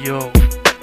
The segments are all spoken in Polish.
Yo.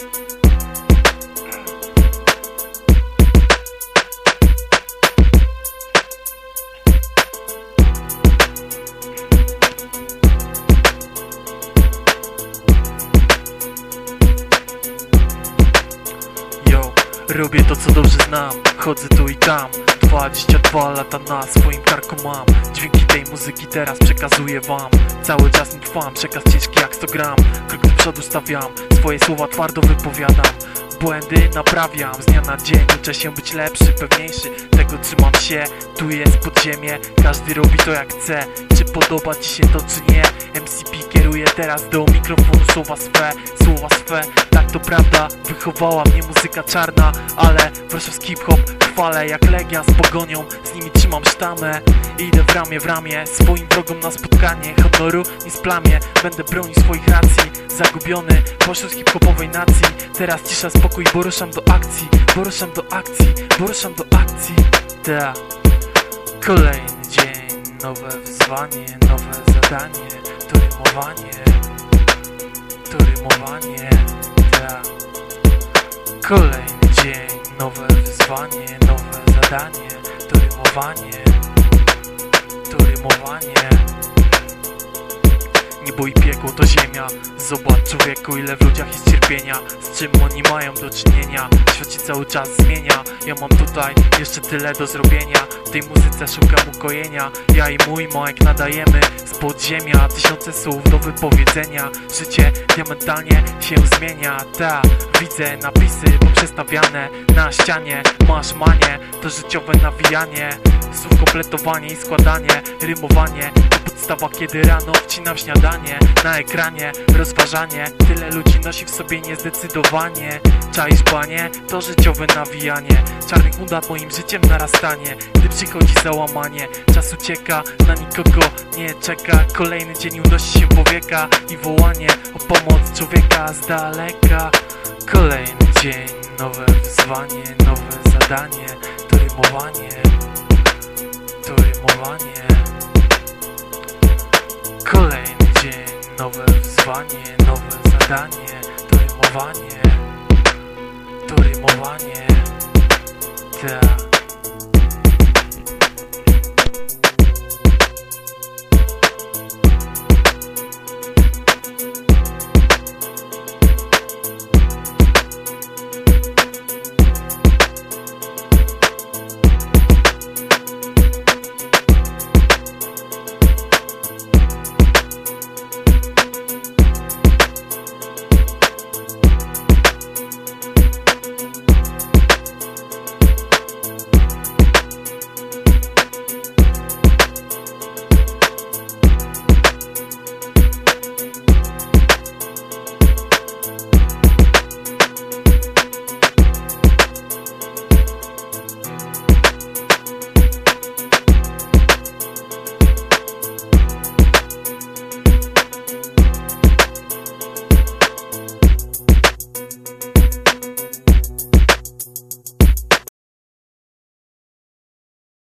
Robię to, co dobrze znam, chodzę tu i tam. 22 lata na swoim karku mam. Dźwięki tej muzyki teraz przekazuję wam. Cały czas mi trwam, przekaz ciężki jak 100 gram. Krok do przodu stawiam, swoje słowa twardo wypowiadam. Błędy naprawiam, z dnia na dzień uczę się być lepszy, pewniejszy. Tego trzymam się, tu jest podziemie. Każdy robi to jak chce, czy podoba ci się to czy nie. MCP kieruje teraz do mikrofonu słowa swe. Tak to prawda, wychowała mnie muzyka czarna. Ale warszawski hip-hop chwalę jak Legia z Pogonią. Z nimi trzymam sztamę, idę w ramię swoim wrogom na spotkanie. Honoru nie splamię, będę bronił swoich racji. Zagubiony pośród hip-hopowej nacji. Teraz cisza, spokój, bo ruszam do akcji. Ta. Kolejny dzień, nowe wyzwanie, nowe zadanie. To rymowanie. Ta. Kolejny dzień, nowe wyzwanie, nowe zadanie. To rymowanie. Niebo i piekło to ziemia. Zobacz człowieku, ile w ludziach jest cierpienia. Z czym oni mają do czynienia. Świat się cały czas zmienia. Ja mam tutaj jeszcze tyle do zrobienia. W tej muzyce szukam ukojenia. Ja i mój Mike nadajemy z podziemia. Tysiące słów do wypowiedzenia. Życie diamentalnie się zmienia. Ta, widzę napisy poprzestawiane na ścianie. Masz manię, to życiowe nawijanie. Słów kompletowanie i składanie. Rymowanie to podstawa, kiedy rano wcinam śniadanie. Na ekranie rozważanie. Tyle ludzi nosi w sobie niezdecydowanie. Czaisz panie, to życiowe nawijanie. Czarny chmur nad moim życiem narastanie. Gdy przychodzi załamanie, czas ucieka, na nikogo nie czeka. Kolejny dzień unosi się powieka i wołanie o pomoc człowieka z daleka. Kolejny dzień, nowe wyzwanie, nowe zadanie. To rymowanie. Kolejny dzień, nowe wyzwanie, nowe zadanie. To rymowanie. Ta.